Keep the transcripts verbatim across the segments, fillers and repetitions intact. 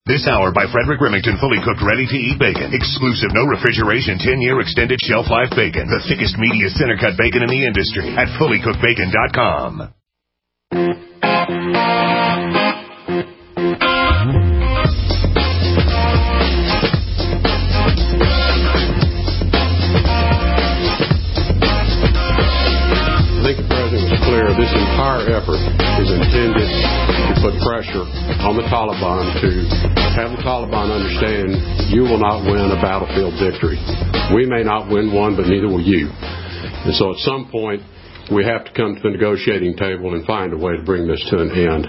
This hour by Frederick Remington, fully cooked, ready-to-eat bacon. Exclusive, no refrigeration, ten-year extended shelf life bacon. The thickest, meatiest, center-cut bacon in the industry at fully cooked bacon dot com. This entire effort is intended to put pressure on the Taliban to have the Taliban understand you will not win a battlefield victory. We may not win one, but neither will you. And so at some point, we have to come to the negotiating table and find a way to bring this to an end.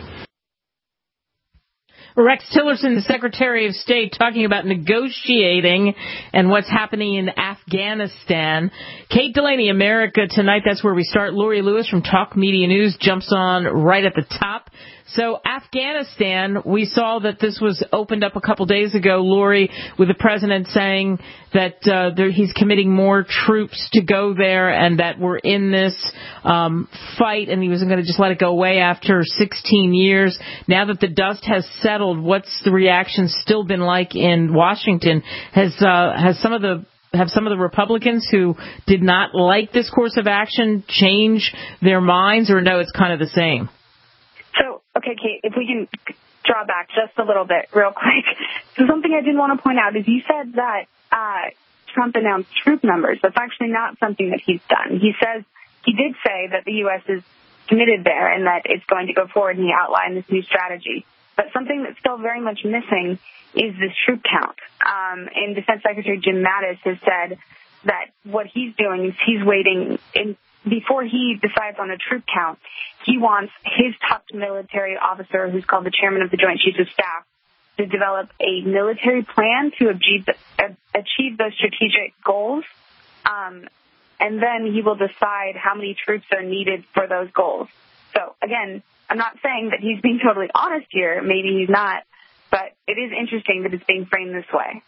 Rex Tillerson, the Secretary of State, talking about negotiating and what's happening in Afghanistan. Kate Delaney, America Tonight, that's where we start. Lori Lewis from Talk Media News jumps on right at the top. So Afghanistan, we saw that this was opened up a couple days ago, Lori, with the president saying that uh, there, he's committing more troops to go there and that we're in this um, fight and he wasn't going to just let it go away after sixteen years. Now that the dust has settled, what's the reaction still been like in Washington? Has uh, has some of the Have some of the Republicans who did not like this course of action changed their minds, or no, it's kind of the same? So, okay, Kate, if we can draw back just a little bit real quick. So something I did want to point out is you said that uh, Trump announced troop numbers. That's actually not something that he's done. He says he did say that the U S is committed there and that it's going to go forward, and he outlined this new strategy. But something that's still very much missing is this troop count. Um, and Defense Secretary Jim Mattis has said that what he's doing is he's waiting in, before he decides on a troop count. He wants his top military officer, who's called the chairman of the Joint Chiefs of Staff, to develop a military plan to achieve, uh, achieve those strategic goals. Um, and then he will decide how many troops are needed for those goals. So, again, I'm not saying that he's being totally honest here. Maybe he's not. But it is interesting that it's being framed this way.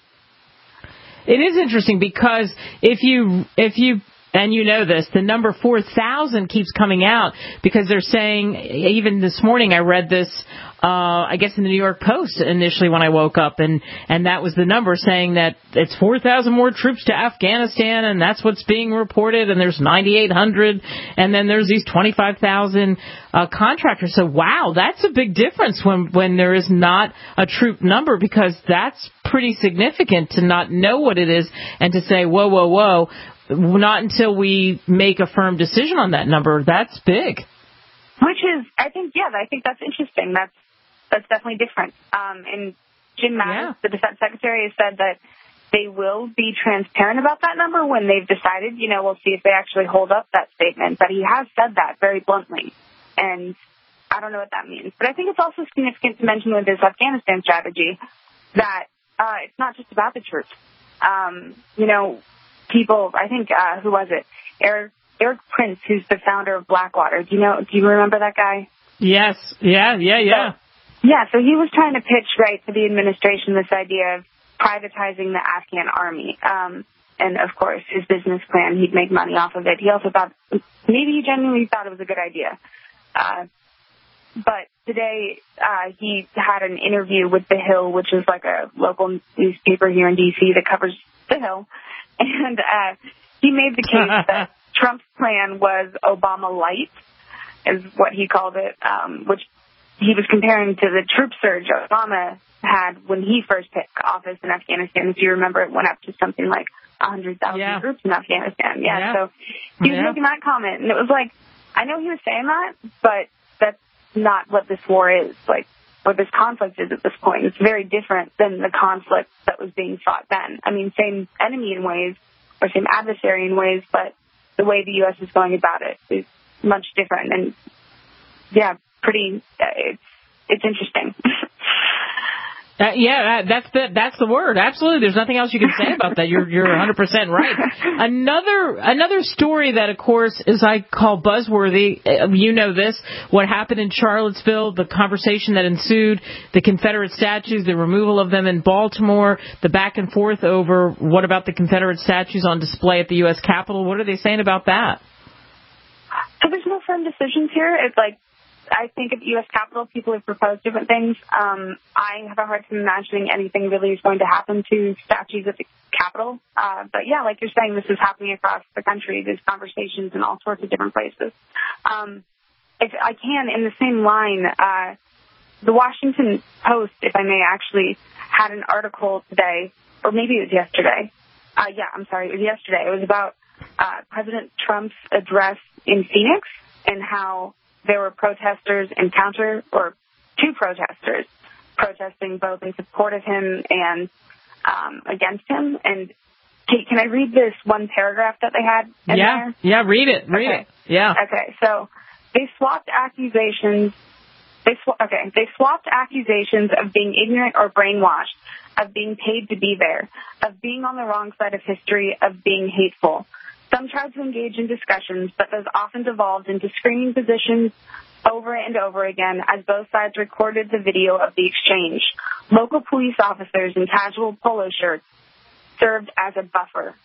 It is interesting because if you, if you, and you know this, the number four thousand keeps coming out because they're saying, even this morning I read this, uh, I guess in the New York Post initially when I woke up, and, and that was the number saying that it's four thousand more troops to Afghanistan, and that's what's being reported, and there's ninety-eight hundred, and then there's these twenty-five thousand uh, contractors. So, wow, that's a big difference when, when there is not a troop number, because that's pretty significant to not know what it is and to say, whoa, whoa, whoa, not until we make a firm decision on that number. That's big. Which is, I think, yeah, I think that's interesting. That's that's definitely different. Um, and Jim Mattis, yeah. the Defense Secretary, has said that they will be transparent about that number when they've decided. You know, we'll see if they actually hold up that statement. But he has said that very bluntly. And I don't know what that means. But I think it's also significant to mention with this Afghanistan strategy that uh, it's not just about the troops. Um, you know, people, I think, uh, who was it? Eric, Eric Prince, who's the founder of Blackwater. Do you know, do you remember that guy? Yes. Yeah, yeah, yeah. So, yeah, so he was trying to pitch, right, to the administration this idea of privatizing the Afghan army. Um, and, of course, his business plan, he'd make money off of it. He also thought, maybe he genuinely thought it was a good idea. Uh, but today uh, he had an interview with The Hill, which is like a local newspaper here in D C that covers The Hill. And uh, he made the case that Trump's plan was Obama light, is what he called it, um, which he was comparing to the troop surge Obama had when he first took office in Afghanistan. If you remember, it went up to something like one hundred thousand yeah. troops in Afghanistan. Yeah, yeah. So he was yeah. making that comment. And it was like, I know he was saying that, but that's not what this war is, like what this conflict is at this point. It's very different than the conflict that was being fought then. I mean, same enemy in ways, or same adversary in ways, but the way the U S is going about it is much different. And, yeah, pretty, uh, it's, it's interesting. Uh, yeah, that's the that's the word. Absolutely, there's nothing else you can say about that. You're you're one hundred percent right. Another another story that, of course, is I call buzzworthy. You know this. What happened in Charlottesville? The conversation that ensued. The Confederate statues. The removal of them in Baltimore. The back and forth over what about the Confederate statues on display at the U S Capitol? What are they saying about that? So there's no firm decisions here. It's like I think at the U S Capitol, people have proposed different things. Um, I have a hard time imagining anything really is going to happen to statues at the Capitol. Uh, but yeah, like you're saying, this is happening across the country. There's conversations in all sorts of different places. Um, if I can, in the same line, uh, the Washington Post, if I may, actually had an article today, or maybe it was yesterday. Uh, yeah, I'm sorry, it was yesterday. It was about uh, President Trump's address in Phoenix and how there were protesters and counter, or two protesters protesting both in support of him and um, against him. And Kate, can I read this one paragraph that they had in yeah. there? Yeah, read it, read okay. it. Yeah. Okay, so they swapped accusations. They sw- okay, they swapped accusations of being ignorant or brainwashed, of being paid to be there, of being on the wrong side of history, of being hateful. Some tried to engage in discussions, but those often devolved into screaming positions over and over again as both sides recorded the video of the exchange. Local police officers in casual polo shirts served as a buffer.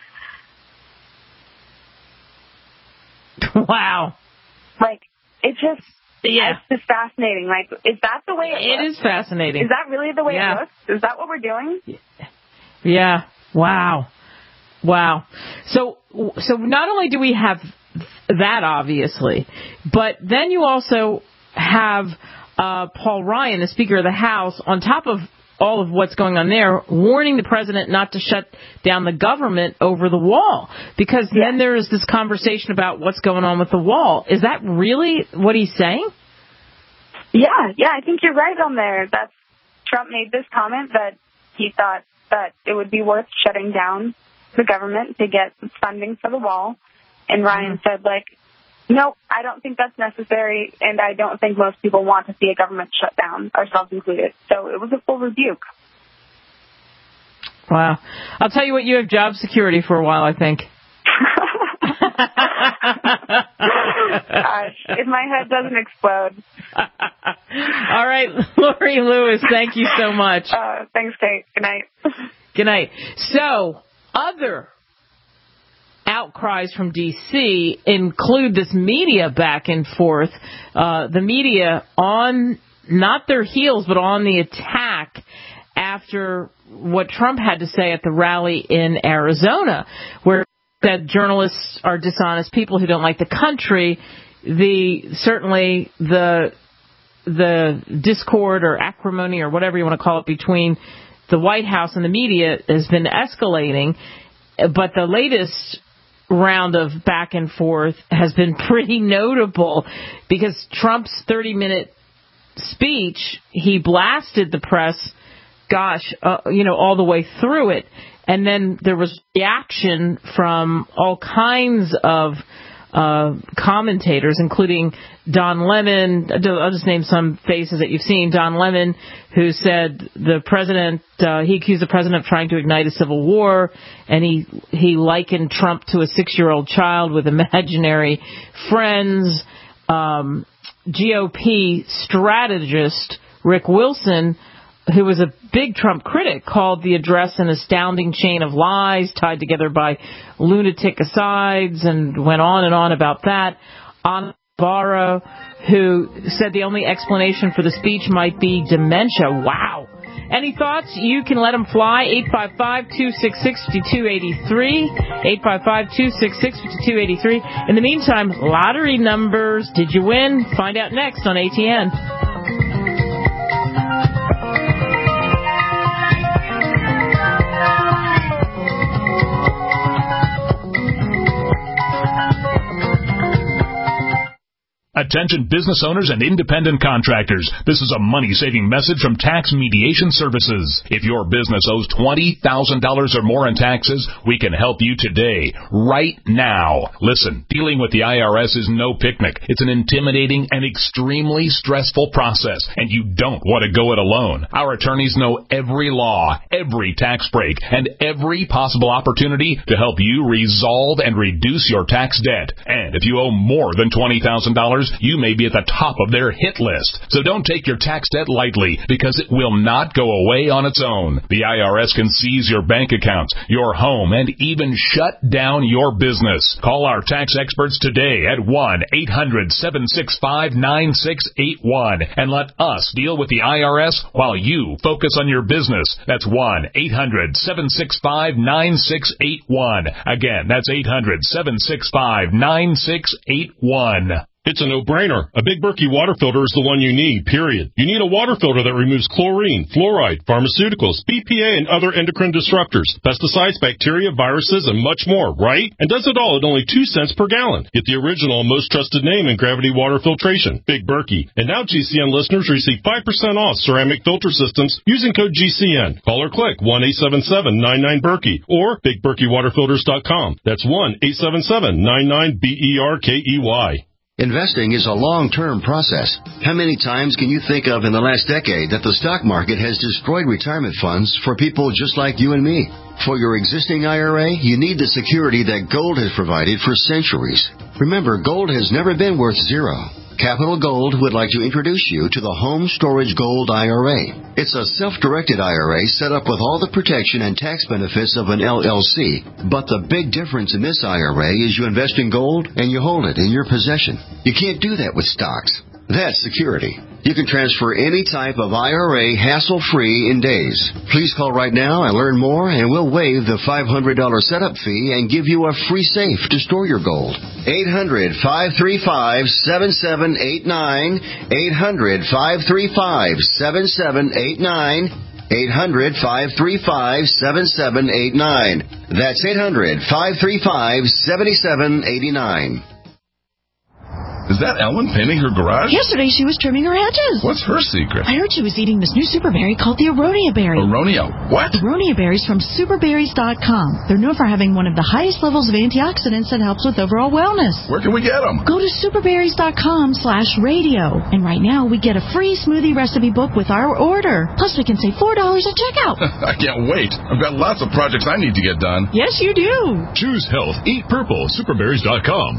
Wow. Like, it just, yeah. it's just fascinating. Like, is that the way it, it looks? is fascinating. Is that really the way yeah. it looks? Is that what we're doing? Yeah. Wow. Wow. So, so not only do we have that, obviously, but then you also have uh, Paul Ryan, the Speaker of the House, on top of all of what's going on there, warning the president not to shut down the government over the wall. Because yeah. then there is this conversation about what's going on with the wall. Is that really what he's saying? Yeah, yeah, I think you're right on there. That's Trump made this comment that he thought that it would be worth shutting down the government to get funding for the wall. And Ryan mm-hmm. said, like, nope, I don't think that's necessary, and I don't think most people want to see a government shut down, ourselves included. So it was a full rebuke. Wow. I'll tell you what, you have job security for a while, I think. Gosh, if my head doesn't explode. All right, Lori Lewis, thank you so much. Uh, thanks, Kate. Good night. Good night. So, other outcries from D C include this media back and forth. Uh, the media on not their heels, but on the attack after what Trump had to say at the rally in Arizona, where that journalists are dishonest people who don't like the country. The certainly the the discord or acrimony or whatever you want to call it between the White House and the media has been escalating, but the latest round of back and forth has been pretty notable because Trump's thirty-minute speech, he blasted the press, gosh, uh, you know, all the way through it. And then there was reaction from all kinds of uh, commentators, including Don Lemon. I'll just name some faces that you've seen. Don Lemon, who said the president, uh, he accused the president of trying to ignite a civil war, and he he likened Trump to a six-year-old child with imaginary friends. Um, G O P strategist Rick Wilson, who was a big Trump critic, called the address an astounding chain of lies tied together by lunatic asides, and went on and on about that. Ana Navarro, who said the only explanation for the speech might be dementia. Wow. Any thoughts? You can let them fly. eight five five, two six six, two two eight three. eight five five, two six six, two two eight three. In the meantime, lottery numbers. Did you win? Find out next on A T N. Attention business owners and independent contractors. This is a money-saving message from Tax Mediation Services. If your business owes twenty thousand dollars or more in taxes, we can help you today, right now. Listen, dealing with the I R S is no picnic. It's an intimidating and extremely stressful process, and you don't want to go it alone. Our attorneys know every law, every tax break, and every possible opportunity to help you resolve and reduce your tax debt. And if you owe more than twenty thousand dollars, you may be at the top of their hit list. So don't take your tax debt lightly, because it will not go away on its own. The I R S can seize your bank accounts, your home, and even shut down your business. Call our tax experts today at one eight hundred seven six five nine six eight one and let us deal with the I R S while you focus on your business. That's one eight hundred seven six five nine six eight one. Again, that's eight hundred seven six five nine six eight one. It's a no-brainer. A Big Berkey water filter is the one you need, period. You need a water filter that removes chlorine, fluoride, pharmaceuticals, B P A, and other endocrine disruptors, pesticides, bacteria, viruses, and much more, right? And does it all at only two cents per gallon. Get the original and most trusted name in gravity water filtration, Big Berkey. And now G C N listeners receive five percent off ceramic filter systems using code G C N. Call or click one eight seven seven nine nine Berkey or big berkey water filters dot com. That's one eight seven seven nine nine B E R K E Y. Investing is a long-term process. How many times can you think of in the last decade that the stock market has destroyed retirement funds for people just like you and me? For your existing I R A, you need the security that gold has provided for centuries. Remember, gold has never been worth zero. Capital Gold would like to introduce you to the Home Storage Gold I R A. It's a self-directed I R A set up with all the protection and tax benefits of an L L C. But the big difference in this I R A is you invest in gold and you hold it in your possession. You can't do that with stocks. That's security. You can transfer any type of I R A hassle-free in days. Please call right now and learn more, and we'll waive the five hundred dollars setup fee and give you a free safe to store your gold. eight hundred five three five seven seven eight nine. eight hundred five three five seven seven eight nine. eight hundred five three five seven seven eight nine. That's eight hundred five three five seven seven eight nine. Is that Ellen painting her garage? Yesterday she was trimming her hedges. What's her secret? I heard she was eating this new super berry called the Aronia berry. Aronia what? Aronia berries from super berries dot com. They're known for having one of the highest levels of antioxidants that helps with overall wellness. Where can we get them? Go to super berries dot com slash radio. And right now we get a free smoothie recipe book with our order. Plus we can save four dollars at checkout. I can't wait. I've got lots of projects I need to get done. Yes, you do. Choose health. Eat purple. super berries dot com.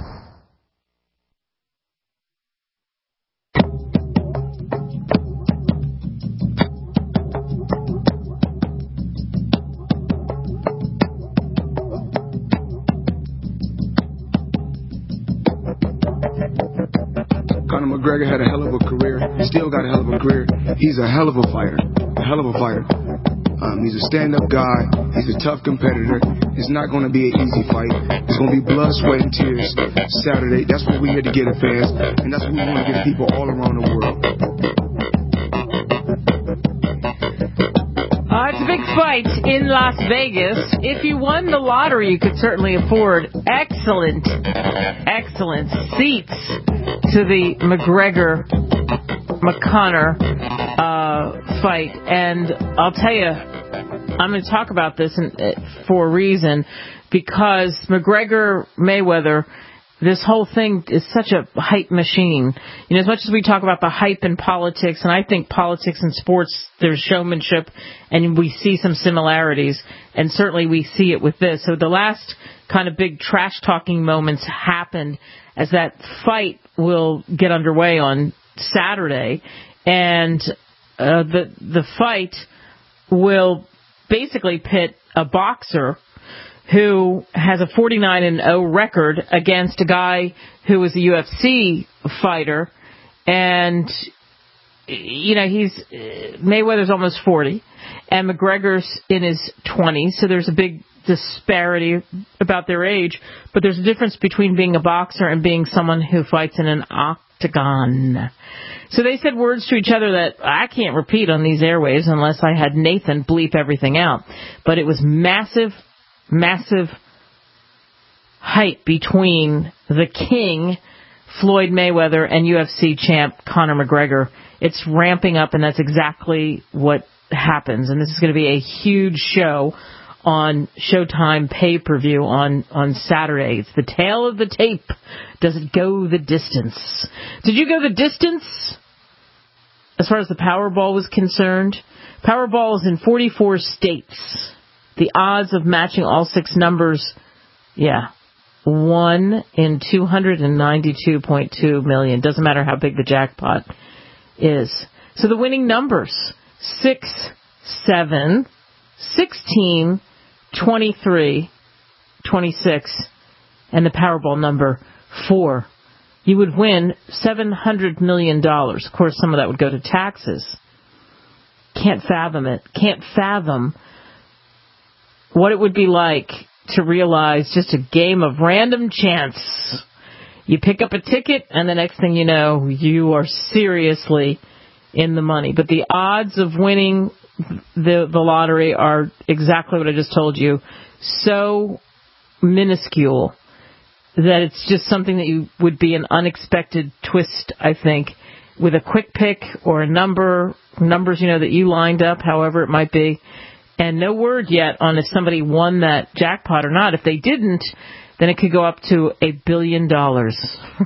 Conor McGregor had a hell of a career. He still got a hell of a career. He's a hell of a fighter. A hell of a fighter. Um, he's a stand-up guy. He's a tough competitor. It's not going to be an easy fight. It's going to be blood, sweat, and tears Saturday. That's what we're here to get at, fans. And that's what we want to get to people all around the world. Uh, it's a big fight in Las Vegas. If you won the lottery, you could certainly afford excellent, excellent seats to the McGregor-McConnor uh, fight. And I'll tell you, I'm going to talk about this in, uh, for a reason, because McGregor-Mayweather, this whole thing is such a hype machine. You know, as much as we talk about the hype in politics, and I think politics and sports, there's showmanship, and we see some similarities, and certainly we see it with this. So the last kind of big trash-talking moments happened as that fight will get underway on Saturday, and uh, the the fight will basically pit a boxer who has a forty-nine and oh record against a guy who was a U F C fighter. And, you know, he's Mayweather's almost forty, and McGregor's in his twenties, so there's a big disparity about their age. But there's a difference between being a boxer and being someone who fights in an octagon. So they said words to each other that I can't repeat on these airwaves unless I had Nathan bleep everything out. But it was massive, massive hype between the king, Floyd Mayweather, and U F C champ Conor McGregor. It's ramping up, and that's exactly what happens. And this is going to be a huge show on Showtime pay-per-view on, on Saturday. It's the tale of the tape. Does it go the distance? Did you go the distance as far as the Powerball was concerned? Powerball is in forty-four states. The odds of matching all six numbers, yeah, one in two hundred ninety-two point two million. Doesn't matter how big the jackpot is. So the winning numbers, six, seven, sixteen, twenty-three, twenty-six, and the Powerball number four. You would win seven hundred million dollars. Of course, some of that would go to taxes. Can't fathom it. Can't fathom what it would be like to realize just a game of random chance. You pick up a ticket, and the next thing you know, you are seriously in the money. But the odds of winning the the lottery are exactly what I just told you. So minuscule that it's just something that you would be an unexpected twist, I think, with a quick pick or a number, numbers, you know, that you lined up, however it might be. And no word yet on if somebody won that jackpot or not. If they didn't, then it could go up to a billion dollars.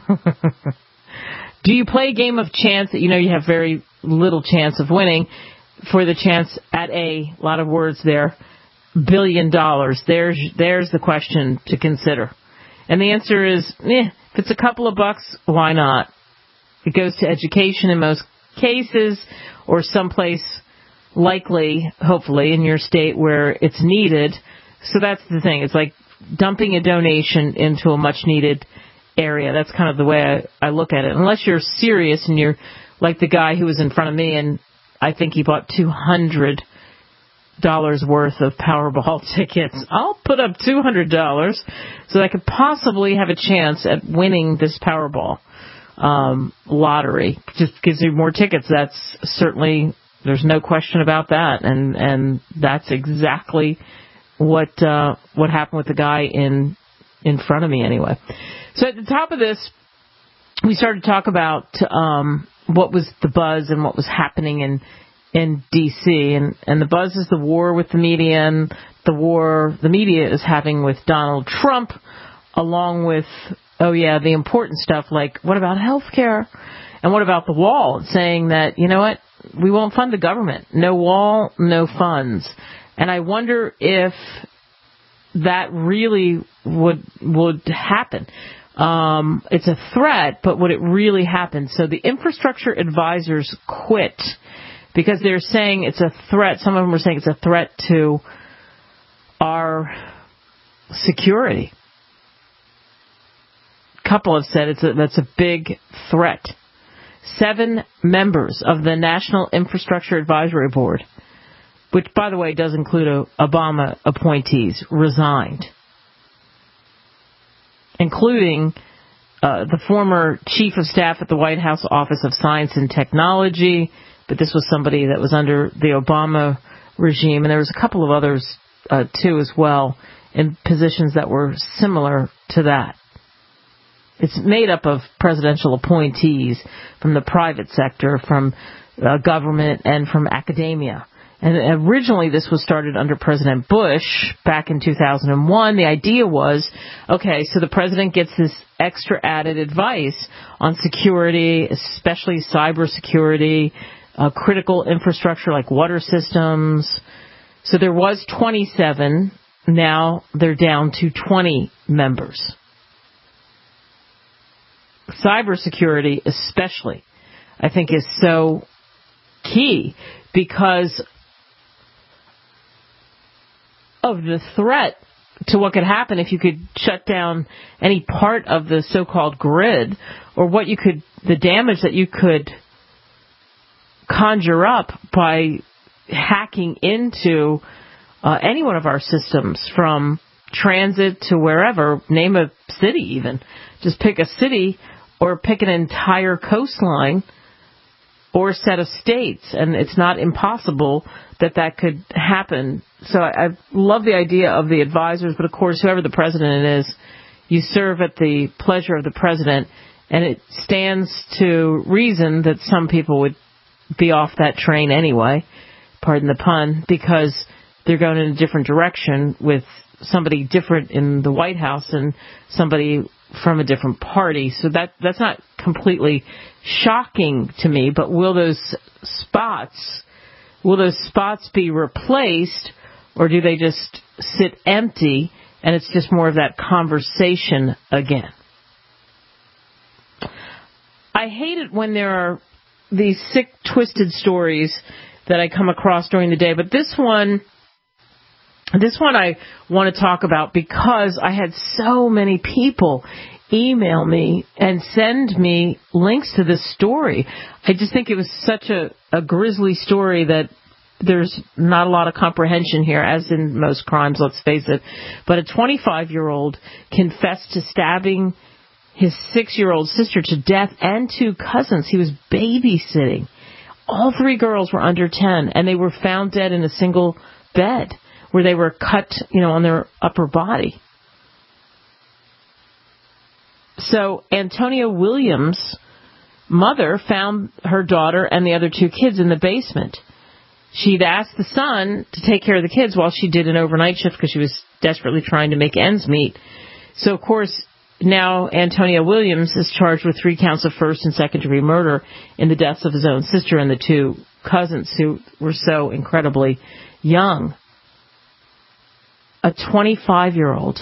Do you play a game of chance that you know you have very little chance of winning for the chance at a lot of words there, billion dollars? There's, there's the question to consider. And the answer is, eh, if it's a couple of bucks, why not? It goes to education in most cases, or someplace likely, hopefully, in your state where it's needed. So that's the thing. It's like dumping a donation into a much-needed area. That's kind of the way I, I look at it. Unless you're serious and you're like the guy who was in front of me, and I think he bought two hundred dollars worth of Powerball tickets. I'll put up two hundred dollars so that I could possibly have a chance at winning this Powerball um, lottery. Just gives you more tickets. That's certainly, there's no question about that. And, and that's exactly what, uh, what happened with the guy in, in front of me anyway. So at the top of this, we started to talk about, um, what was the buzz and what was happening in, in D C, and, and the buzz is the war with the media, and the war the media is having with Donald Trump, along with, oh yeah, the important stuff like, what about health care? And what about the wall? Saying that, you know what, we won't fund the government. No wall, no funds. And I wonder if that really would would happen. Um, it's a threat, but would it really happen? So the infrastructure advisors quit because they're saying it's a threat. Some of them are saying it's a threat to our security. A couple have said it's a, that's a big threat. Seven members of the National Infrastructure Advisory Board, which, by the way, does include a, Obama appointees, resigned, including uh, the former chief of staff at the White House Office of Science and Technology, but this was somebody that was under the Obama regime, and there was a couple of others, uh, too, as well, in positions that were similar to that. It's made up of presidential appointees from the private sector, from uh, government, and from academia. And originally this was started under President Bush back in two thousand one. The idea was, okay, so the president gets this extra added advice on security, especially cybersecurity, uh, critical infrastructure like water systems. So there was twenty-seven. Now they're down to twenty members. Cybersecurity especially, I think, is so key because of the threat to what could happen if you could shut down any part of the so-called grid, or what you could, the damage that you could conjure up by hacking into uh, any one of our systems, from transit to wherever. Name a city even. Just pick a city or pick an entire coastline or a set of states, and it's not impossible that that could happen. So I, I love the idea of the advisors, but of course, whoever the president is, you serve at the pleasure of the president, and it stands to reason that some people would be off that train anyway, pardon the pun, because they're going in a different direction with somebody different in the White House and somebody from a different party. So that that's not completely shocking to me, but will those spots will those spots be replaced, or do they just sit empty And it's just more of that conversation again. I hate it when there are these sick, twisted stories that I come across during the day. But this one, this one I want to talk about because I had so many people email me and send me links to this story. I just think it was such a, a grisly story that there's not a lot of comprehension here, as in most crimes, let's face it. But a twenty-five-year-old confessed to stabbing his six-year-old sister to death and two cousins. He was babysitting. All three girls were under ten, and they were found dead in a single bed where they were cut, you know, on their upper body. So Antonia Williams' mother found her daughter and the other two kids in the basement. She'd asked the son to take care of the kids while she did an overnight shift because she was desperately trying to make ends meet. So, of course, now Antonia Williams is charged with three counts of first and second degree murder in the deaths of his own sister and the two cousins who were so incredibly young. A twenty-five-year-old,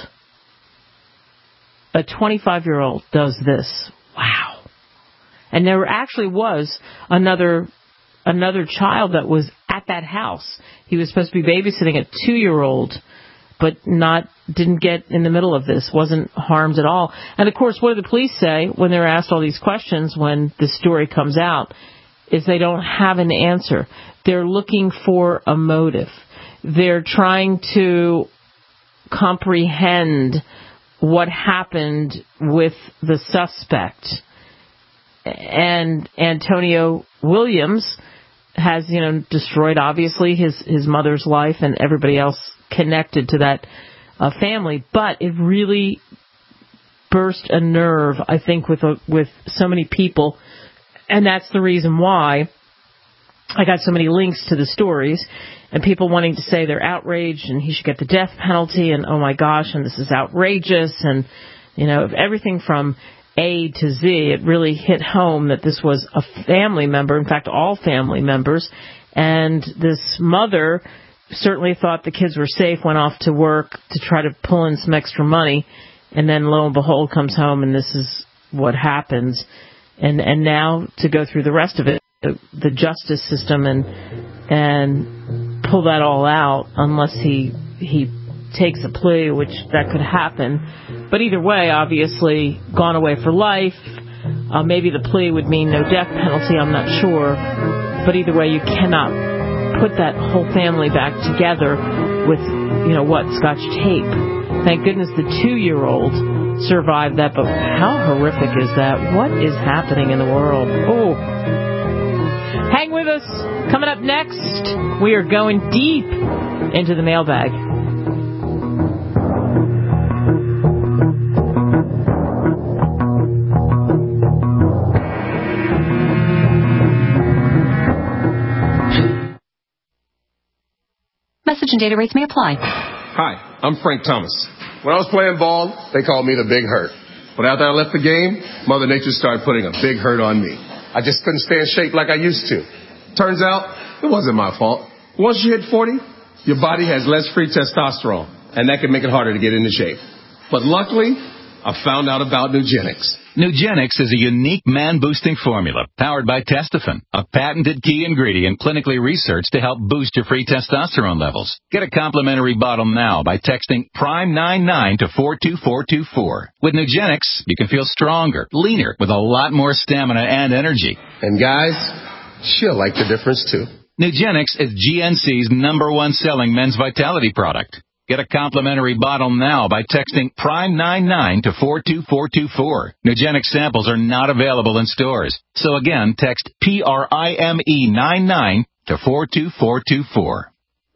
a twenty-five-year-old does this. Wow. And there actually was another another child that was at that house. He was supposed to be babysitting a two-year-old, but not didn't get in the middle of this, wasn't harmed at all. And, of course, what do the police say when they're asked all these questions when the story comes out is they don't have an answer. They're looking for a motive. They're trying to comprehend what happened with the suspect. And Antonio Williams has, you know, destroyed, obviously, his, his mother's life and everybody else connected to that uh, family. But it really burst a nerve, I think, with a, with so many people. And that's the reason why I got so many links to the stories and people wanting to say they're outraged and he should get the death penalty and, oh, my gosh, and this is outrageous. And, you know, everything from A to Z, it really hit home that this was a family member, in fact, all family members. And this mother certainly thought the kids were safe, went off to work to try to pull in some extra money. And then, lo and behold, comes home and this is what happens. And and now to go through the rest of it, the, the justice system and and pull that all out, unless he he takes a plea, which that could happen. But either way, obviously, gone away for life. Uh, maybe the plea would mean no death penalty, I'm not sure. But either way, you cannot put that whole family back together with, you know, what, Scotch tape. Thank goodness the two-year-old survived that, but how horrific is that? What is happening in the world? Oh. Hang with us. Coming up next, we are going deep into the mailbag. Message and data rates may apply. Hi, I'm Frank Thomas. When I was playing ball, they called me the Big Hurt. But after I left the game, Mother Nature started putting a big hurt on me. I just couldn't stay in shape like I used to. Turns out, it wasn't my fault. Once you hit forty, your body has less free testosterone, and that can make it harder to get into shape. But luckily, I found out about Nugenix. Nugenix is a unique man-boosting formula powered by Testofen, a patented key ingredient clinically researched to help boost your free testosterone levels. Get a complimentary bottle now by texting prime nine nine to four two four two four. With Nugenix, you can feel stronger, leaner, with a lot more stamina and energy. And guys, she'll like the difference too. Nugenix is G N C's number one selling men's vitality product. Get a complimentary bottle now by texting prime nine nine to four two four two four. Nugenix samples are not available in stores. So again, text P R I M E nine nine to four two four two four.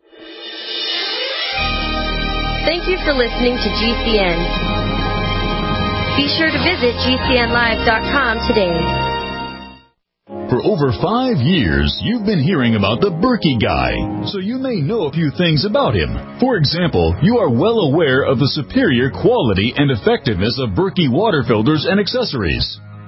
Thank you for listening to G C N. Be sure to visit G C N live dot com today. For over five years, you've been hearing about the Berkey Guy, so you may know a few things about him. For example, you are well aware of the superior quality and effectiveness of Berkey water filters and accessories.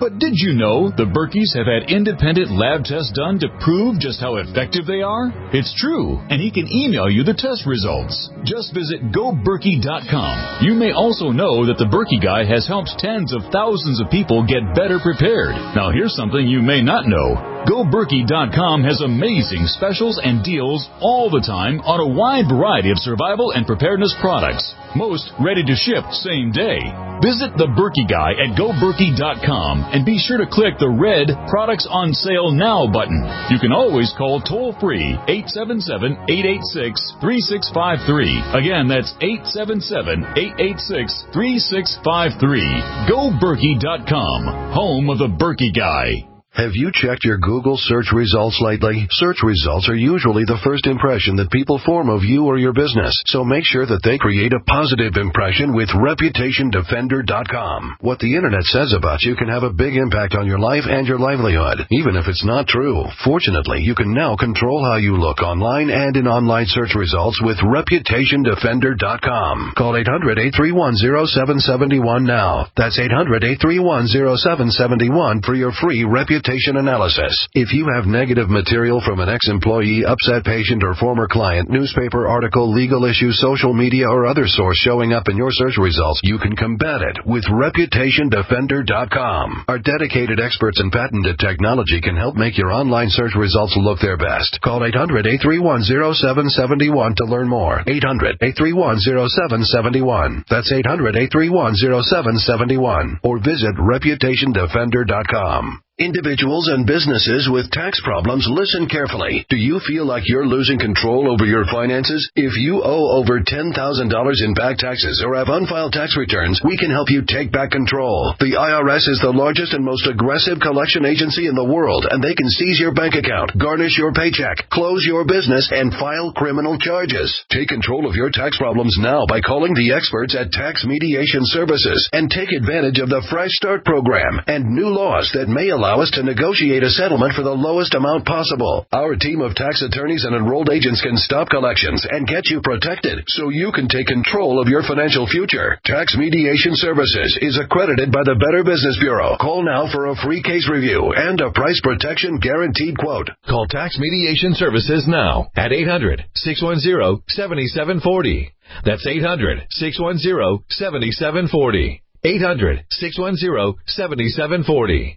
But did you know the Berkeys have had independent lab tests done to prove just how effective they are? It's true, and he can email you the test results. Just visit go berkey dot com. You may also know that the Berkey Guy has helped tens of thousands of people get better prepared. Now here's something you may not know. go berkey dot com has amazing specials and deals all the time on a wide variety of survival and preparedness products. Most ready to ship same day. Visit the Berkey Guy at go berkey dot com and be sure to click the red Products on Sale Now button. You can always call toll-free eight seven seven, eight eight six, three six five three. Again, that's eight seven seven, eight eight six, three six five three. go berkey dot com, home of the Berkey Guy. Have you checked your Google search results lately? Search results are usually the first impression that people form of you or your business, so make sure that they create a positive impression with reputation defender dot com. What the Internet says about you can have a big impact on your life and your livelihood, even if it's not true. Fortunately, you can now control how you look online and in online search results with reputation defender dot com. Call eight hundred, eight three one, zero seven seven one now. That's eight hundred, eight three one, zero seven seven one for your free reputation analysis. If you have negative material from an ex-employee, upset patient, or former client, newspaper article, legal issue, social media, or other source showing up in your search results, you can combat it with reputation defender dot com. Our dedicated experts in patented technology can help make your online search results look their best. Call eight hundred, eight three one, zero seven seven one to learn more. eight hundred, eight three one, zero seven seven one. That's eight hundred, eight three one, zero seven seven one. Or visit reputation defender dot com. Individuals and businesses with tax problems, listen carefully. Do you feel like you're losing control over your finances? If you owe over ten thousand dollars in back taxes or have unfiled tax returns, we can help you take back control. The I R S is the largest and most aggressive collection agency in the world, and they can seize your bank account, garnish your paycheck, close your business, and file criminal charges. Take control of your tax problems now by calling the experts at Tax Mediation Services and take advantage of the Fresh Start program and new laws that may allow us to negotiate a settlement for the lowest amount possible. Our team of tax attorneys and enrolled agents can stop collections and get you protected so you can take control of your financial future. Tax Mediation Services is accredited by the Better Business Bureau. Call now for a free case review and a price protection guaranteed quote. Call Tax Mediation Services now at eight hundred, six one zero, seven seven four zero. That's eight hundred, six one zero, seven seven four zero. eight hundred, six one zero, seven seven four zero.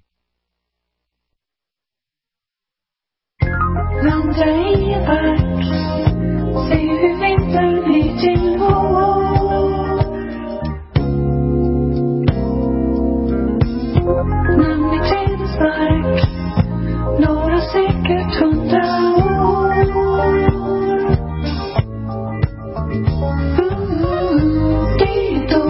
Vandra i vart, se hur vintern blir till vår. När mitt träd är stark, några säkert hundra år. Uh, det är då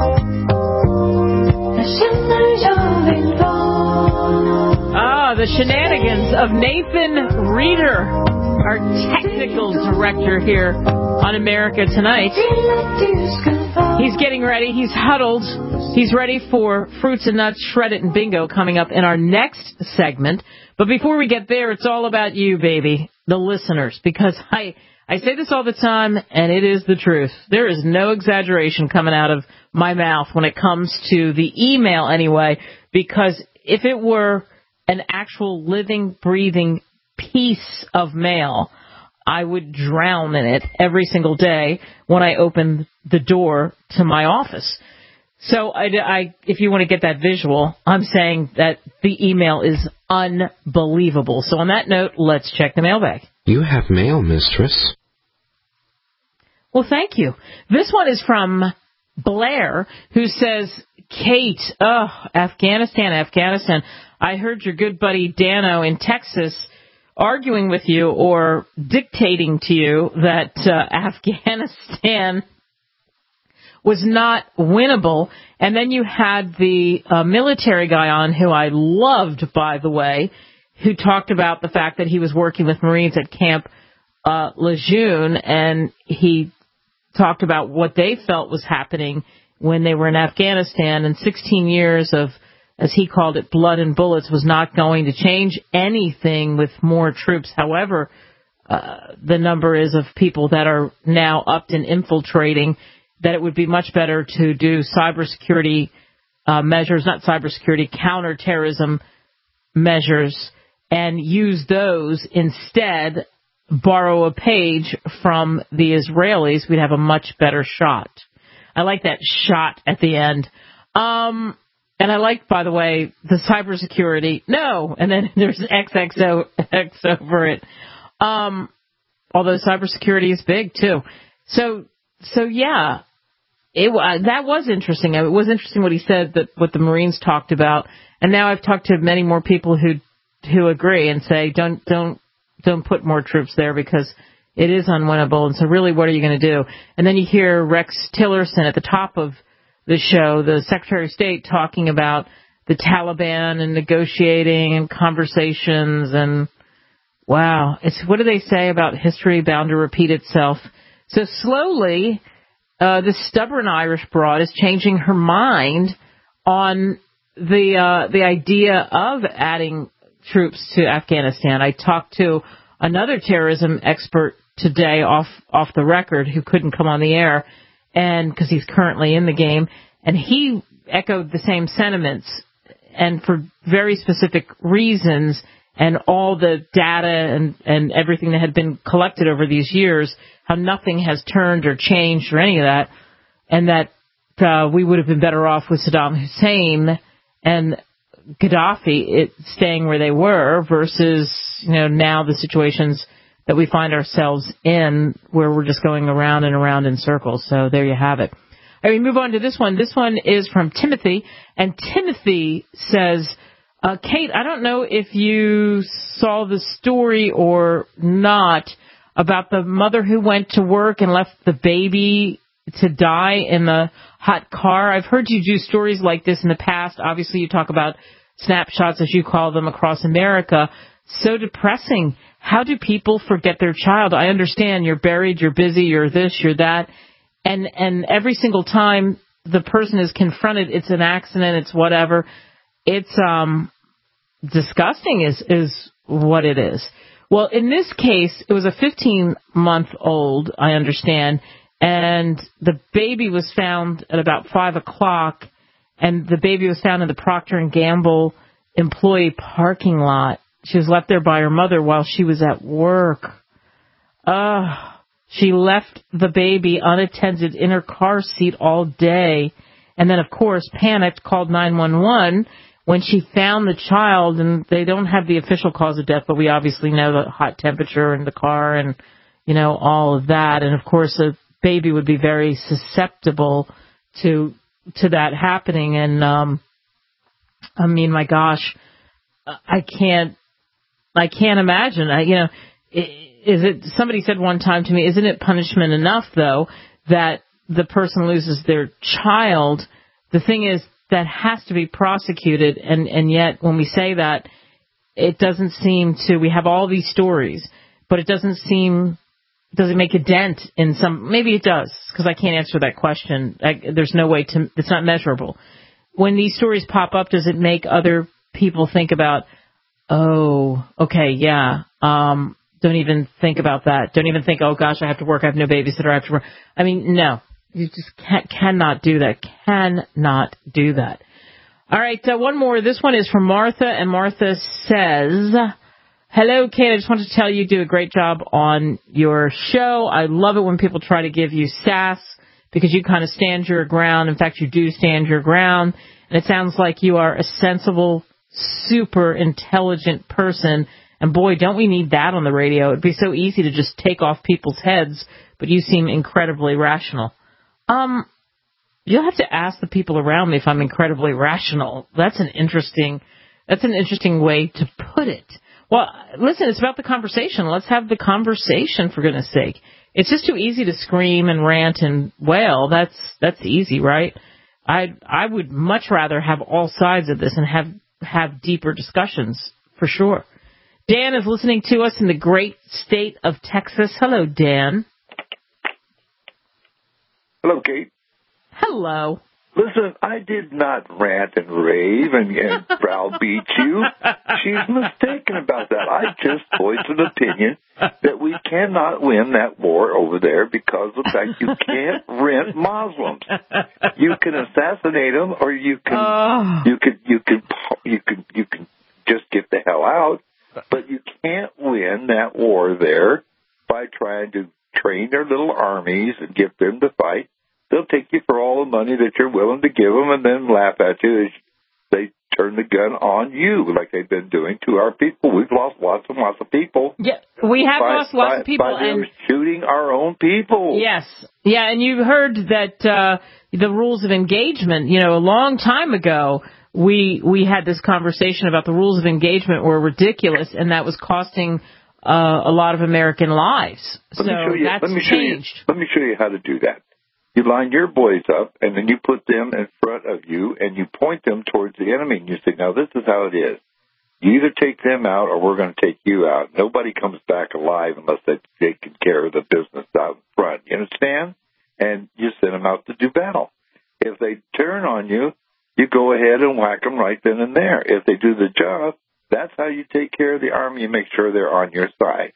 jag känner jag vill vara. Ah, the shenanigans of Nathan Reeder, our technical director here on America Tonight. He's getting ready. He's huddled. He's ready for Fruits and Nuts, Shred It, and Bingo coming up in our next segment. But before we get there, it's all about you, baby, the listeners, because I, I say this all the time, and it is the truth. There is no exaggeration coming out of my mouth when it comes to the email anyway, because if it were an actual living, breathing piece of mail, I would drown in it every single day when I open the door to my office. So I, I, if you want to get that visual, I'm saying that the email is unbelievable. So on that note, let's check the mailbag. You have mail, mistress. Well, thank you. This one is from Blair, who says, Kate, oh, Afghanistan, Afghanistan. I heard your good buddy Dano in Texas arguing with you or dictating to you that uh, Afghanistan was not winnable. And then you had the uh, military guy on, who I loved, by the way, who talked about the fact that he was working with Marines at Camp uh, Lejeune, and he talked about what they felt was happening when they were in Afghanistan, and sixteen years of, as he called it, blood and bullets was not going to change anything with more troops. However, uh, the number is of people that are now upped and infiltrating, that it would be much better to do cybersecurity uh, measures, not cybersecurity, counterterrorism measures, and use those instead, borrow a page from the Israelis, we'd have a much better shot. I like that shot at the end. Um, and I like, by the way, the cybersecurity. No, and then there's X X O X over it. Um, although cybersecurity is big too. So, so yeah, it uh, that was interesting. It was interesting what he said, that what the Marines talked about. And now I've talked to many more people who who agree and say, don't don't don't put more troops there because it is unwinnable. And so really, what are you going to do? And then you hear Rex Tillerson at the top of the show, the Secretary of State, talking about the Taliban and negotiating and conversations. And wow, it's what do they say about history bound to repeat itself? So slowly, uh, this stubborn Irish broad is changing her mind on the uh, the idea of adding troops to Afghanistan. I talked to another terrorism expert today off off the record who couldn't come on the air, and because he's currently in the game, and he echoed the same sentiments, and for very specific reasons, and all the data and, and everything that had been collected over these years, how nothing has turned or changed or any of that, and that uh, we would have been better off with Saddam Hussein and Gaddafi it, staying where they were versus, you know, now the situations that we find ourselves in where we're just going around and around in circles. So there you have it. All right, we move on to this one. This one is from Timothy, and Timothy says, uh, Kate, I don't know if you saw the story or not about the mother who went to work and left the baby to die in the hot car. I've heard you do stories like this in the past. Obviously, you talk about snapshots, as you call them, across America. So depressing. How do people forget their child? I understand you're buried, you're busy, you're this, you're that. And and every single time the person is confronted, it's an accident, it's whatever. It's um disgusting is, is what it is. Well, in this case, it was a fifteen-month-old, I understand, and the baby was found at about five o'clock, and the baby was found in the Procter and Gamble employee parking lot. She was left there by her mother while she was at work. Ugh. She left the baby unattended in her car seat all day, and then, of course, panicked, called nine one one when she found the child, and they don't have the official cause of death, but we obviously know the hot temperature in the car and, you know, all of that. And, of course, a baby would be very susceptible to to that happening. And, um, I mean, my gosh, I can't, I can't imagine. I, you know, is it, somebody said one time to me, isn't it punishment enough, though, that the person loses their child? The thing is, that has to be prosecuted, and, and yet when we say that, it doesn't seem to, we have all these stories, but it doesn't seem, does it make a dent in some, maybe it does, because I can't answer that question. I, there's no way to, it's not measurable. When these stories pop up, does it make other people think about, oh, okay, yeah, um, don't even think about that. Don't even think, oh gosh, I have to work, I have no babysitter, I have to work. I mean, no. You just can't, cannot do that. Cannot do that. All right, uh, one more. This one is from Martha, and Martha says, hello, Kate. I just wanted to tell you, you do a great job on your show. I love it when people try to give you sass because you kind of stand your ground. In fact, you do stand your ground. And it sounds like you are a sensible, super intelligent person. And boy, don't we need that on the radio. It'd be so easy to just take off people's heads, but you seem incredibly rational. Um, you'll have to ask the people around me if I'm incredibly rational. That's an interesting, that's an interesting way to put it. Well, listen, it's about the conversation. Let's have the conversation, for goodness sake. It's just too easy to scream and rant and wail. That's, that's easy, right? I, I would much rather have all sides of this and have, have deeper discussions, for sure. Dan is listening to us in the great state of Texas. Hello, Dan. Hello, Kate. Hello. Listen, I did not rant and rave and, and browbeat you. She's mistaken about that. I just voiced an opinion that we cannot win that war over there because of the fact you can't rent Muslims. You can assassinate them, or you can oh. you can you can you can you can just get the hell out. But you can't win that war there by trying to train their little armies and get them to fight. They'll take you for all the money that you're willing to give them and then laugh at you as they turn the gun on you like they've been doing to our people. We've lost lots and lots of people. Yeah, we have by, lost lots by, of people. By them and shooting our own people. Yes. Yeah, and you heard that uh, the rules of engagement, you know, a long time ago, we we had this conversation about the rules of engagement were ridiculous, and that was costing uh, a lot of American lives. Let so me show you, that's let me changed. Show you, let me show you how to do that. You line your boys up, and then you put them in front of you, and you point them towards the enemy, and you say, now this is how it is. You either take them out, or we're going to take you out. Nobody comes back alive unless they've taken care of the business out in front. You understand? And you send them out to do battle. If they turn on you, you go ahead and whack them right then and there. If they do the job, that's how you take care of the army. You make sure they're on your side.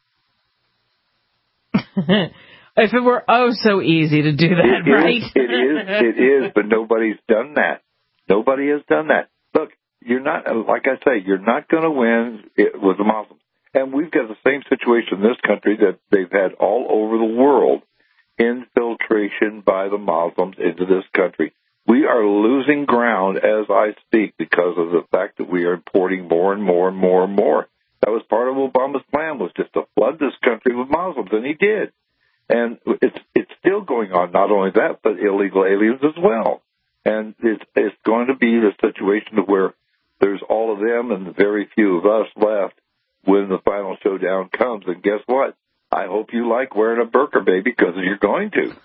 If it were oh so easy to do that, it right? Is, it is, it is, but nobody's done that. Nobody has done that. Look, you're not, like I say, you're not going to win with the Muslims. And we've got the same situation in this country that they've had all over the world, infiltration by the Muslims into this country. We are losing ground as I speak because of the fact that we are importing more and more and more and more. That was part of Obama's plan, was just to flood this country with Muslims, and he did. And it's it's still going on. Not only that, but illegal aliens as well. And it's it's going to be the situation where there's all of them and very few of us left when the final showdown comes. And guess what? I hope you like wearing a burqa, baby, because you're going to.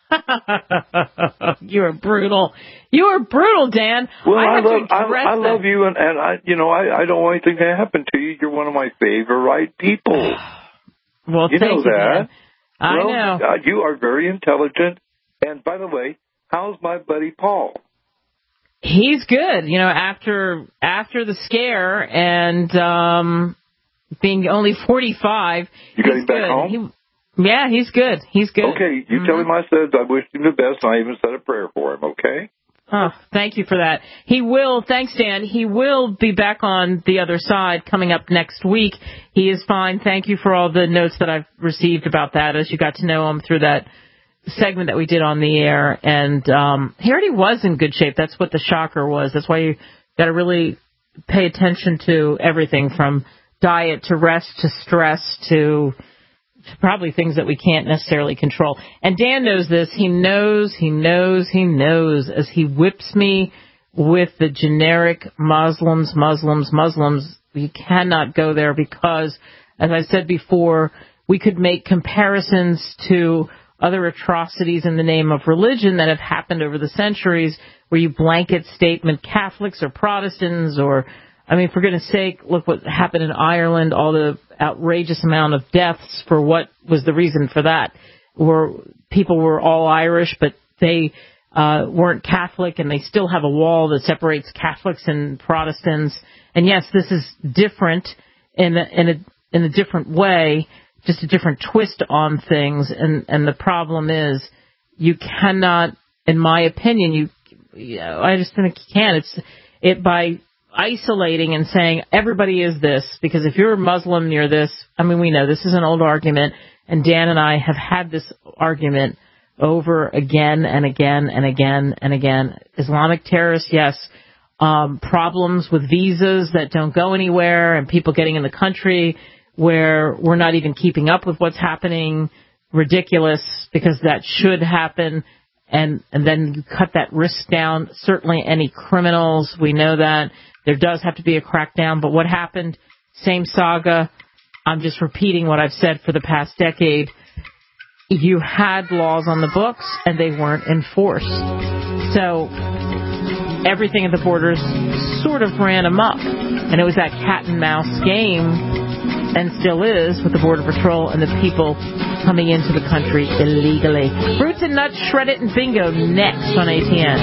You're brutal. You are brutal, Dan. Well, I, I have love to I, I love that. you, and, and I you know I, I don't want anything to happen to you. You're one of my favorite people. Well, you thank know you, that. Dan. I well, know. Uh, you are very intelligent. And by the way, how's my buddy Paul? He's good. You know, after after the scare and um, being only forty-five, you got he's him back good. home? He, yeah, he's good. He's good. Okay, you mm-hmm. tell him I said I wish him the best, and I even said a prayer for him, okay? Oh, thank you for that. He will, thanks, Dan. He will be back on the other side coming up next week. He is fine. Thank you for all the notes that I've received about that as you got to know him through that segment that we did on the air. And um, he already was in good shape. That's what the shocker was. That's why you got to really pay attention to everything from diet to rest to stress to probably things that we can't necessarily control. And Dan knows this. He knows, he knows, he knows as he whips me with the generic Muslims, Muslims, Muslims. You cannot go there because, as I said before, we could make comparisons to other atrocities in the name of religion that have happened over the centuries where you blanket statement Catholics or Protestants or, I mean, for goodness sake, look what happened in Ireland, all the outrageous amount of deaths for what was the reason for that. Where people were all Irish, but they uh, weren't Catholic, and they still have a wall that separates Catholics and Protestants. And yes, this is different in a, in a, in a different way, just a different twist on things. And, and the problem is you cannot, in my opinion, you, you know, I just think you can't. It's it by isolating and saying everybody is this, because if you're a Muslim, you're this. I mean, we know this is an old argument, and Dan and I have had this argument over again and again and again and again. Islamic terrorists, yes. Um, problems with visas that don't go anywhere and people getting in the country where we're not even keeping up with what's happening. Ridiculous, because that should happen. And, and then you cut that risk down. Certainly any criminals, we know that. There does have to be a crackdown, but what happened? Same saga. I'm just repeating what I've said for the past decade. You had laws on the books, and they weren't enforced. So everything at the borders sort of ran amok. And it was that cat and mouse game and still is, with the Border Patrol and the people coming into the country illegally. Fruits and nuts, shred it, and bingo next on A T N.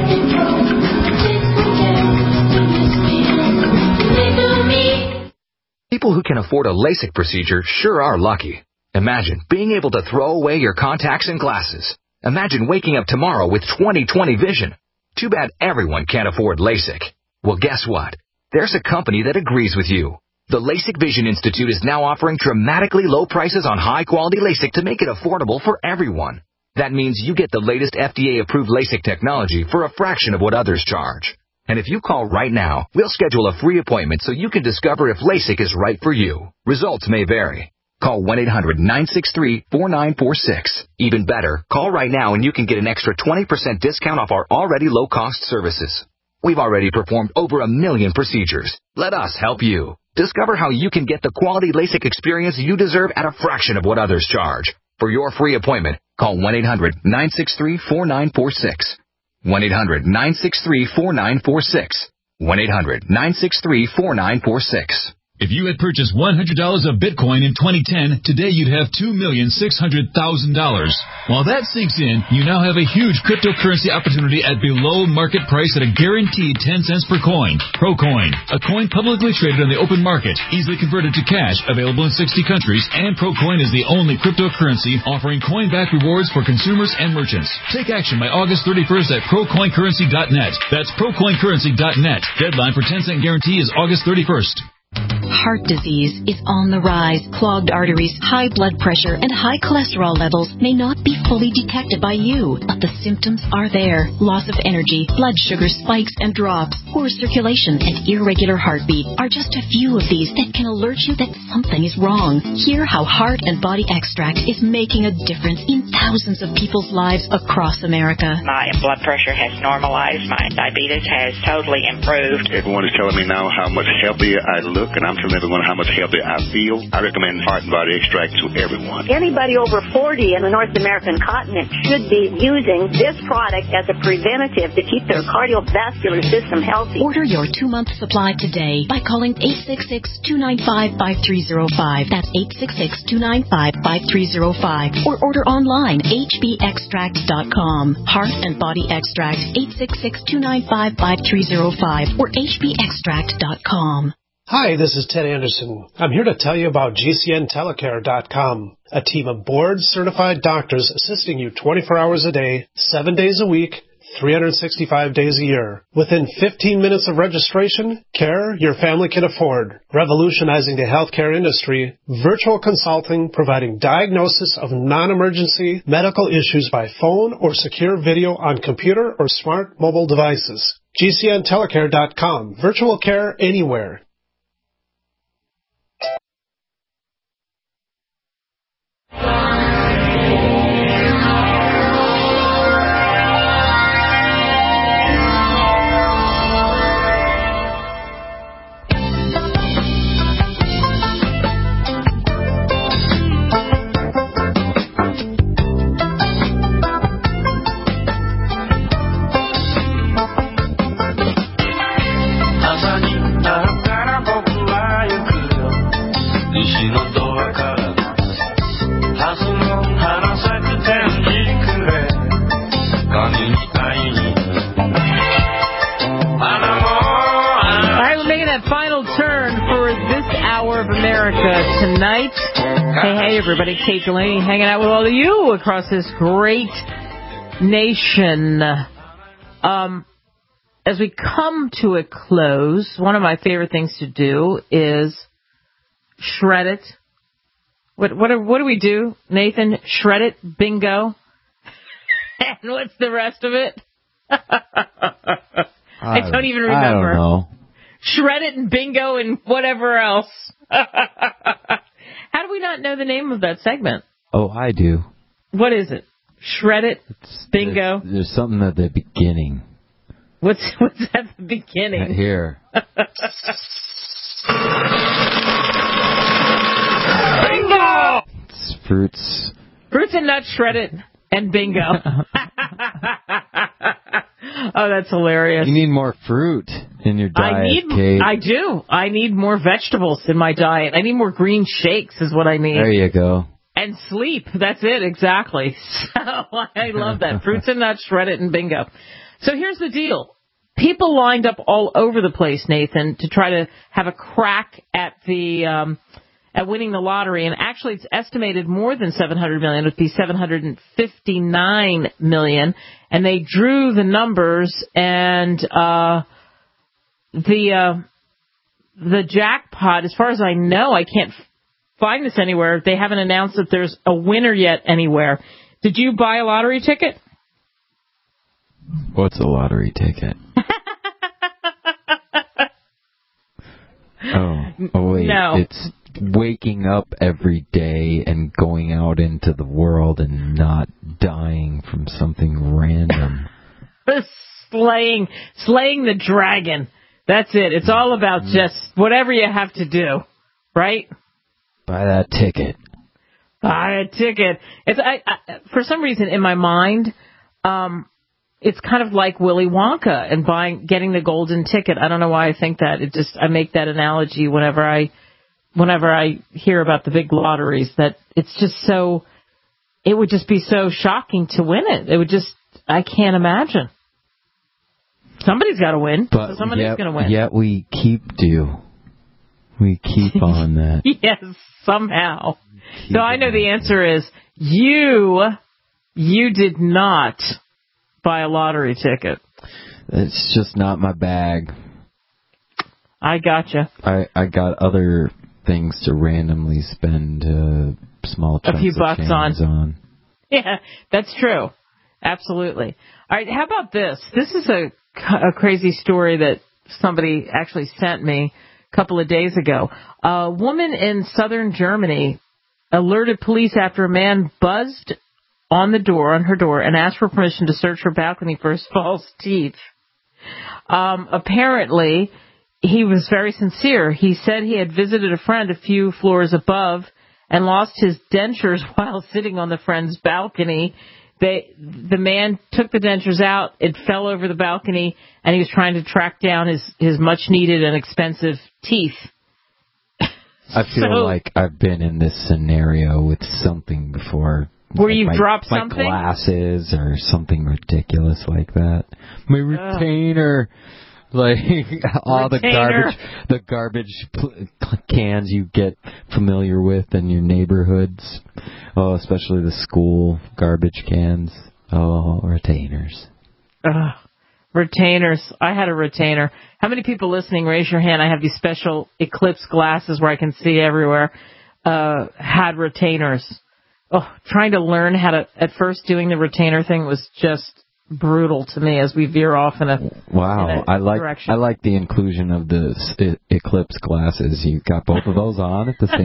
People who can afford a LASIK procedure sure are lucky. Imagine being able to throw away your contacts and glasses. Imagine waking up tomorrow with twenty twenty vision. Too bad everyone can't afford LASIK. Well, guess what? There's a company that agrees with you. The LASIK Vision Institute is now offering dramatically low prices on high-quality LASIK to make it affordable for everyone. That means you get the latest F D A-approved LASIK technology for a fraction of what others charge. And if you call right now, we'll schedule a free appointment so you can discover if LASIK is right for you. Results may vary. Call one eight hundred nine six three four nine four six. Even better, call right now and you can get an extra twenty percent discount off our already low-cost services. We've already performed over a million procedures. Let us help you. Discover how you can get the quality LASIK experience you deserve at a fraction of what others charge. For your free appointment, call one eight hundred nine six three four nine four six. one eight hundred nine six three four nine four six. one eight hundred nine six three four nine four six. If you had purchased one hundred dollars of Bitcoin in twenty ten, today you'd have two million six hundred thousand dollars. While that sinks in, you now have a huge cryptocurrency opportunity at below market price at a guaranteed ten cents per coin. ProCoin, a coin publicly traded on the open market, easily converted to cash, available in sixty countries, and ProCoin is the only cryptocurrency offering coin-back rewards for consumers and merchants. Take action by August thirty-first at procoin currency dot net. That's procoin currency dot net. Deadline for ten cent guarantee is August thirty-first. Heart disease is on the rise. Clogged arteries, high blood pressure, and high cholesterol levels may not be fully detected by you, but the symptoms are there. Loss of energy, blood sugar spikes and drops, poor circulation, and irregular heartbeat are just a few of these that can alert you that something is wrong. Hear how Heart and Body Extract is making a difference in thousands of people's lives across America. My blood pressure has normalized. My diabetes has totally improved. Everyone is telling me now how much healthier I look, and I'm telling everyone how much healthier I feel. I recommend Heart and Body Extract to everyone. Anybody over forty in the North American continent should be using this product as a preventative to keep their cardiovascular system healthy. Order your two-month supply today by calling eight six six, two nine five, five three zero five. That's eight six six, two nine five, five three zero five. Or order online, h b extract dot com. Heart and Body Extract, eight six six, two nine five, five three zero five or h b extract dot com. Hi, this is Ted Anderson. I'm here to tell you about G C N telecare dot com, a team of board-certified doctors assisting you twenty-four hours a day, seven days a week, three hundred sixty-five days a year. Within fifteen minutes of registration, care your family can afford. Revolutionizing the healthcare industry, virtual consulting providing diagnosis of non-emergency medical issues by phone or secure video on computer or smart mobile devices. G C N telecare dot com, virtual care anywhere. Tonight. Hey, hey, everybody. Kate Delaney hanging out with all of you across this great nation. Um, as we come to a close, one of my favorite things to do is shred it. What, what, what do we do, Nathan? Shred it? Bingo? And what's the rest of it? I, I don't even remember. I don't know. Shred it and bingo and whatever else. How do we not know the name of that segment? Oh, I do. What is it? Shred it, it's, bingo. There's, there's something at the beginning. What's what's at the beginning? Here. Bingo! It's fruits. Fruits and nuts, shred it, and bingo. Oh, that's hilarious. You need more fruit. in your diet, I need, Kate. I do. I need more vegetables in my diet. I need more green shakes is what I need. There you go. And sleep. That's it, exactly. So I love that. Fruits and nuts, shred it, and bingo. So here's the deal. People lined up all over the place, Nathan, to try to have a crack at the um, at winning the lottery. And actually, it's estimated more than seven hundred million dollars. It would be seven hundred fifty-nine million dollars. And they drew the numbers, and uh, the uh, the jackpot, as far as I know, I can't find this anywhere. They haven't announced that there's a winner yet anywhere. Did you buy a lottery ticket? What's a lottery ticket? oh, oh, wait. No. It's waking up every day and going out into the world and not dying from something random. slaying, slaying the dragon. That's it. It's all about just whatever you have to do, right? Buy that ticket. Buy a ticket. It's I, I for some reason in my mind, um, it's kind of like Willy Wonka and buying, getting the golden ticket. I don't know why I think that. It just I make that analogy whenever I, whenever I hear about the big lotteries. That it's just so, it would just be so shocking to win it. It would just, I can't imagine. Somebody's got to win. But so somebody's yet, going to win. Yet we keep due. We keep on that. Yes, somehow. Keep so I know the answer is you, you did not buy a lottery ticket. It's just not my bag. I gotcha. I, I got other things to randomly spend uh, small chunks a few bucks of on. on. Yeah, that's true. Absolutely. All right, how about this? This is a, a crazy story that somebody actually sent me a couple of days ago. A woman in southern Germany alerted police after a man buzzed on the door, on her door, and asked for permission to search her balcony for his false teeth. Um, apparently, he was very sincere. He said he had visited a friend a few floors above and lost his dentures while sitting on the friend's balcony. They, the man took the dentures out, it fell over the balcony, and he was trying to track down his, his much-needed and expensive teeth. I feel so, like I've been in this scenario with something before. Where like you've my, dropped my something? My glasses or something ridiculous like that. My retainer. Ugh. Like all the garbage, the garbage pl- cans you get familiar with in your neighborhoods. Oh, especially the school garbage cans. Oh, retainers. Ugh. Retainers. I had a retainer. How many people listening, raise your hand. I have these special Eclipse glasses where I can see everywhere. Uh, had retainers. Oh, trying to learn how to, at first doing the retainer thing was just brutal to me as we veer off in a wow. in a I like direction. I like the inclusion of the e- Eclipse glasses. You got both of those on at the same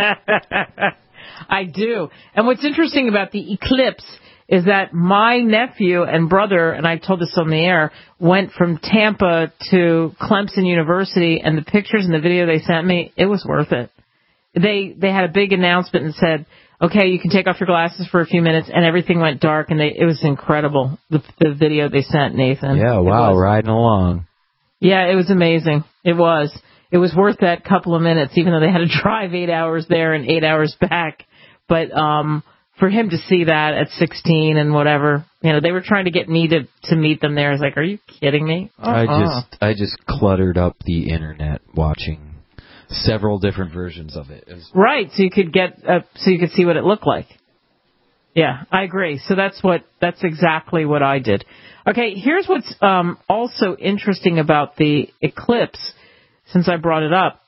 time. I do. And what's interesting about the Eclipse is that my nephew and brother, and I told this on the air, went from Tampa to Clemson University, and the pictures and the video they sent me, it was worth it. They they had a big announcement and said, okay, you can take off your glasses for a few minutes, and everything went dark, and they, it was incredible, the, the video they sent, Nathan. Yeah, wow, riding along. Yeah, it was amazing. It was. It was worth that couple of minutes, even though they had to drive eight hours there and eight hours back. But um, for him to see that at sixteen and whatever, you know, they were trying to get me to, to meet them there. I was like, are you kidding me? Uh-uh. I just I just cluttered up the internet watching several different versions of it. It was- right, so you could get uh, so you could see what it looked like. Yeah, I agree. So that's what that's exactly what I did. Okay, here's what's um, also interesting about the eclipse, since I brought it up,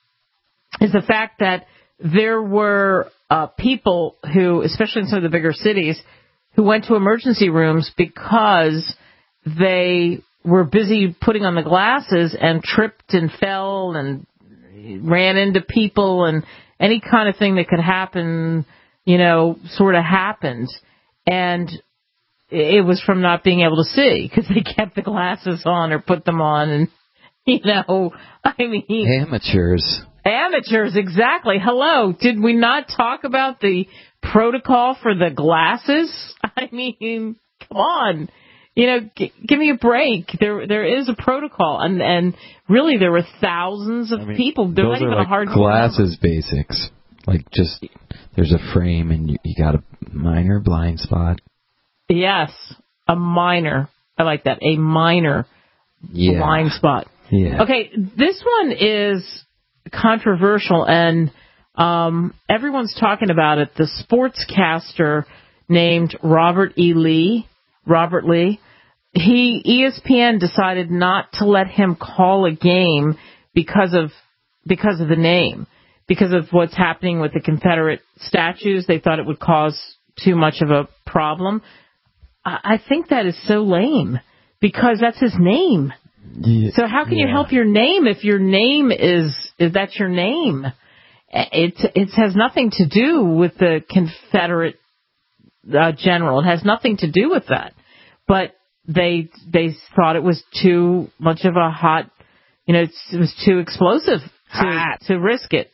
is the fact that there were uh, people who, especially in some of the bigger cities, who went to emergency rooms because they were busy putting on the glasses and tripped and fell and ran into people, and any kind of thing that could happen, you know, sort of happened. And it was from not being able to see because they kept the glasses on or put them on. And, you know, I mean... Amateurs. Amateurs, exactly. Hello. Did we not talk about the protocol for the glasses? I mean, come on. You know, g- give me a break. There, there is a protocol, and and really, there were thousands of I mean, people. They're those not are even like a hard glasses basics. Like just there's a frame, and you, you got a minor blind spot. Yes, a minor. I like that. A minor Yeah. blind spot. Yeah. Okay, this one is controversial, and um, everyone's talking about it. The sportscaster named Robert E. Lee, Robert Lee, he E S P N decided not to let him call a game because of because of the name, because of what's happening with the Confederate statues. They thought it would cause too much of a problem. I, I think that is so lame because that's his name. Yeah, so how can yeah. you help your name if your name is if that's your name? It it has nothing to do with the Confederate uh, general. It has nothing to do with that. But they they thought it was too much of a hot, you know, it's, it was too explosive to to risk it.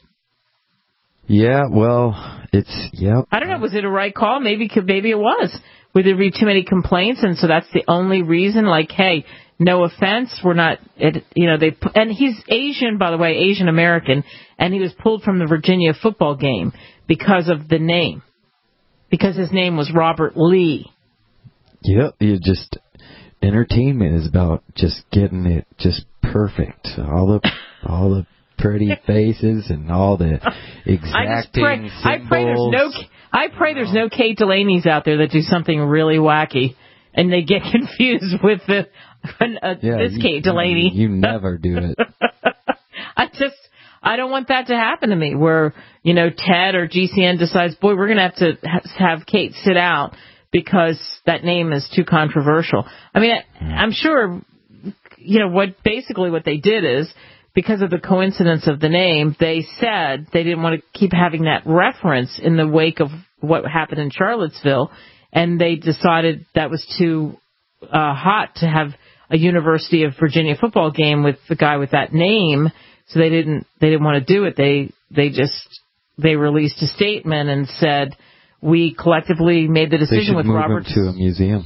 Yeah, well, it's yep. I don't know. Was it a right call? Maybe maybe it was. Would there be too many complaints, and so that's the only reason? Like, hey, no offense, we're not. It, you know, they and he's Asian, by the way, Asian American, and he was pulled from the Virginia football game because of the name, because his name was Robert Lee. Yep, you just entertainment is about just getting it just perfect. All the all the pretty faces and all the exacting I, just pray, I pray there's no I pray there's no Kate Delaney's out there that do something really wacky and they get confused with the uh, yeah, this you, Kate Delaney. You never do it. I just I don't want that to happen to me where, you know, Ted or G C N decides, boy, we're going to have to have Kate sit out because that name is too controversial. I mean, I, I'm sure, you know, what basically what they did is, because of the coincidence of the name, they said they didn't want to keep having that reference in the wake of what happened in Charlottesville, and they decided that was too uh, hot to have a University of Virginia football game with the guy with that name, so they didn't they didn't want to do it. They they just they released a statement and said, we collectively made the decision they should with move Robert him to a museum.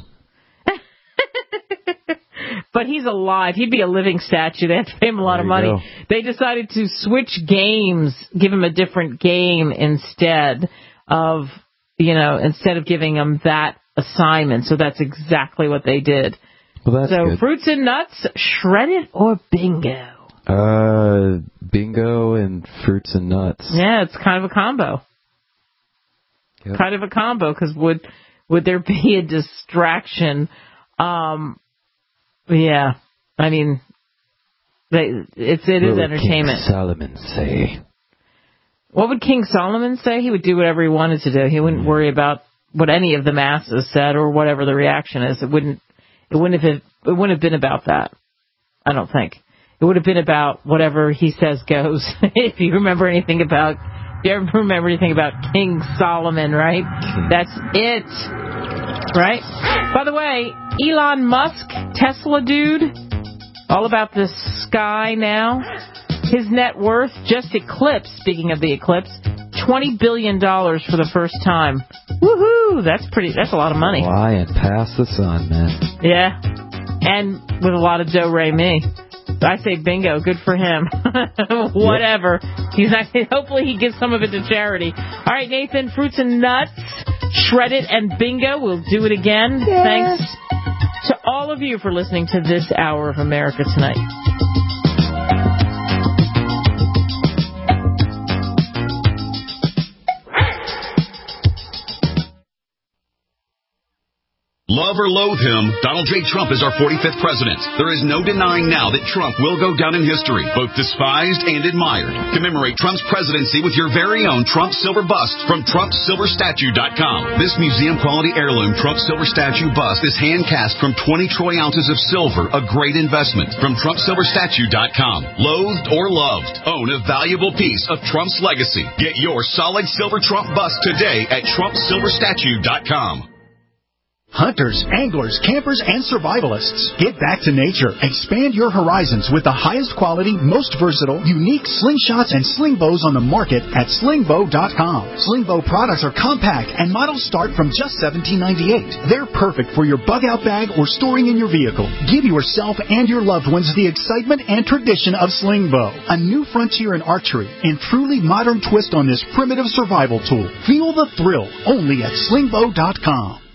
But he's alive. He'd be a living statue. They have to pay him a lot There of money. go. They decided to switch games, give him a different game instead of, you know, instead of giving him that assignment. So that's exactly what they did. Well, that's so good. fruits and nuts, shredded or bingo? Uh, bingo and fruits and nuts. Yeah, it's kind of a combo. Yep. Kind of a combo, because would would there be a distraction? Um, yeah, I mean, they, it's it what is would entertainment. King Solomon say? What would King Solomon say? He would do whatever he wanted to do. He wouldn't Mm. worry about what any of the masses said or whatever the reaction is. It wouldn't. It wouldn't have. It wouldn't have been about that. I don't think. It would have been about whatever he says goes. If you remember anything about, if you ever remember anything about King Solomon, right? That's it, right? By the way, Elon Musk, Tesla dude, all about the sky now. His net worth just eclipsed, speaking of the eclipse, twenty billion dollars for the first time. Woohoo! That's pretty, that's a lot of money. Flying past the sun, man. Yeah. And with a lot of do-re-mi. I say bingo. Good for him. Whatever. He's not, hopefully he gives some of it to charity. All right, Nathan, fruits and nuts, shredded and bingo. We'll do it again. Yes. Thanks to all of you for listening to this hour of America Tonight. Love or loathe him, Donald J. Trump is our forty-fifth president. There is no denying now that Trump will go down in history, both despised and admired. Commemorate Trump's presidency with your very own Trump Silver Bust from Trump Silver Statue dot com. This museum-quality heirloom Trump Silver Statue Bust is hand-cast from twenty troy ounces of silver, a great investment from Trump Silver Statue dot com. Loathed or loved, own a valuable piece of Trump's legacy. Get your solid silver Trump bust today at Trump Silver Statue dot com. Hunters, anglers, campers, and survivalists, get back to nature. Expand your horizons with the highest quality, most versatile, unique slingshots and sling bows on the market at sling bow dot com. Sling bow products are compact and models start from just seventeen ninety-eight. They're perfect for your bug-out bag or storing in your vehicle. Give yourself and your loved ones the excitement and tradition of sling bow, a new frontier in archery and truly modern twist on this primitive survival tool. Feel the thrill only at sling bow dot com.